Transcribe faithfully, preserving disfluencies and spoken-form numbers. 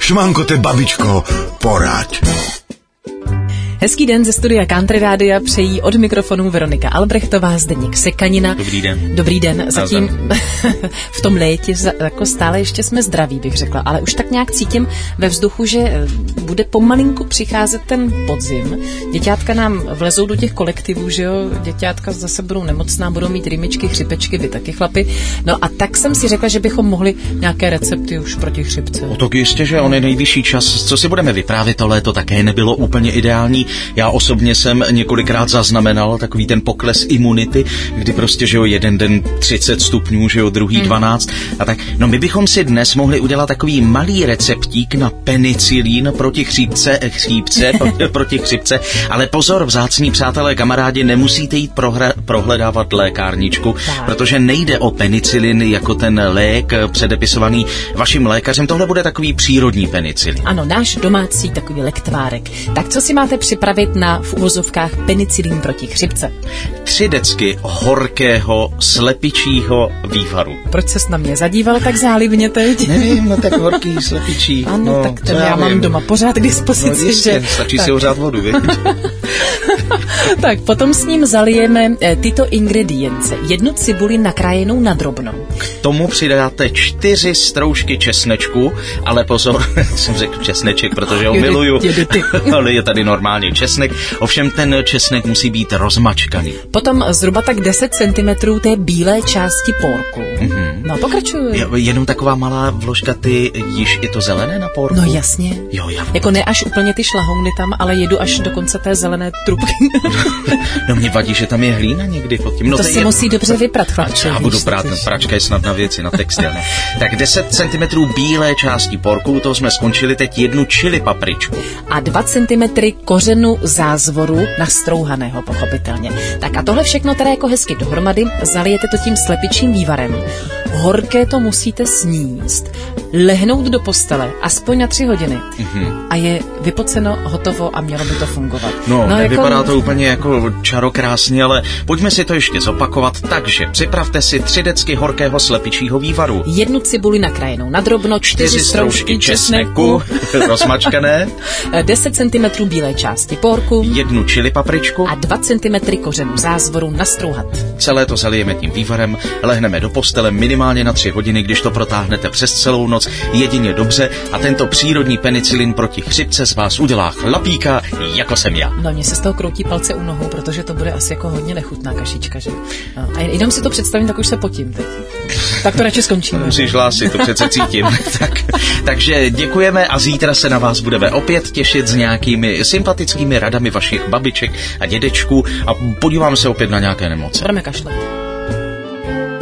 Šmankote, babičko, poraď. Hezký den ze studia Country Rádia přejí od mikrofonu Veronika Albrechtová, Zdeněk Sekanina. Dobrý den. Dobrý den. Zatím v tom létě jako stále ještě jsme zdraví, bych řekla, ale už tak nějak cítím ve vzduchu, že bude pomalinku přicházet ten podzim. Děťátka nám vlezou do těch kolektivů, že jo? Děťátka zase budou nemocná, budou mít rýmičky, chřipečky, vy taky chlapi. No a tak jsem si řekla, že bychom mohli nějaké recepty už proti chřipce. O to jistě, že on je nejvyšší čas. Co si budeme vyprávět, to léto také nebylo úplně ideální. Já osobně jsem několikrát zaznamenal takový ten pokles imunity, kdy prostě, že jo, jeden den třicet stupňů, že jo, druhý dvanáct a tak. No my bychom si dnes mohli udělat takový malý receptík na penicilín proti chřipce, chřipce, proti chřipce, ale pozor, vzácní přátelé, kamarádi, nemusíte jít prohra, prohledávat lékárničku, tak. Protože nejde o penicilin jako ten lék předepisovaný vaším lékařem, tohle bude takový přírodní penicilin. Ano, náš domácí takový lektvárek. Tak co si máte připravit na v uvozovkách penicilín proti chřipce? Tři decky horkého slepičího vývaru. Proč ses na mě zadíval tak zálibně teď? Nevím, no tak horký slepičí. Ano, no, tak ten já, já mám doma pořád k dispozici. No, jistě, že... stačí tak. Si ohřát vodu, víš? Tak, potom s ním zalijeme e, tyto ingredience. Jednu cibuli nakrájenou na drobno. K tomu přidáte čtyři stroužky česnečku, ale pozor, jsem řekl česneček, protože ho miluju. Ale je tady normálně česnek, ovšem ten česnek musí být rozmačkaný. Potom zhruba tak deset centimetrů té bílé části pórku. Mm-hmm. No, pokračuju. Je, jenom taková malá vložka, ty jíš i to zelené na pórku? No jasně. Jo, já. Jako ne až úplně ty šlahouny tam, ale jedu až do konce té zelené trubky. No mě vadí, že tam je hlína někdy pod tím. No, to se je... musí dobře vyprat, chlapče. Já budu brát, pračka je snadná věc na textil. Ne? Tak deset centimetrů bílé části pórku, to jsme skončili, teď jednu chili papričku. A dva centimetry kořenu zázvoru nastrouhaného, pochopitelně. Tak a tohle všechno teda jako hezky dohromady, zalijete to tím slepičím vývarem. Horké to musíte sníst, lehnout do postele aspoň na tři hodiny mm-hmm. a je vypoceno, hotovo a mělo by to fungovat. No, no nevypadá jako... to úplně jako čarokrásně, ale pojďme si to ještě zopakovat. Takže připravte si tři decky horkého slepičího vývaru. Jednu cibuli nakrájenou na drobno, čtyři, čtyři stroužky česneku, rozmačkané, deset centimetrů bílé části pórku, jednu chili papričku a dva centimetry kořenu zázvoru nastrouhat. Celé to zalijeme tím vývarem, lehneme do postele minimálně na tři hodiny, když to protáhnete přes celou noc, jedině dobře a tento přírodní penicilin proti chřipce z vás udělá chlapíka, jako jsem já. No, mně se z toho kroutí palce u nohou, protože to bude asi jako hodně nechutná kašička, že? No, a jenom si to představím, tak už se potím teď. Tak to radši skončíme. Musíš hlásit, to přece cítím. tak, takže děkujeme a zítra se na vás budeme opět těšit s nějakými sympatickými radami vašich babiček a dědečků a podívám se opět na nějaké nemoci. Budeme kašlet.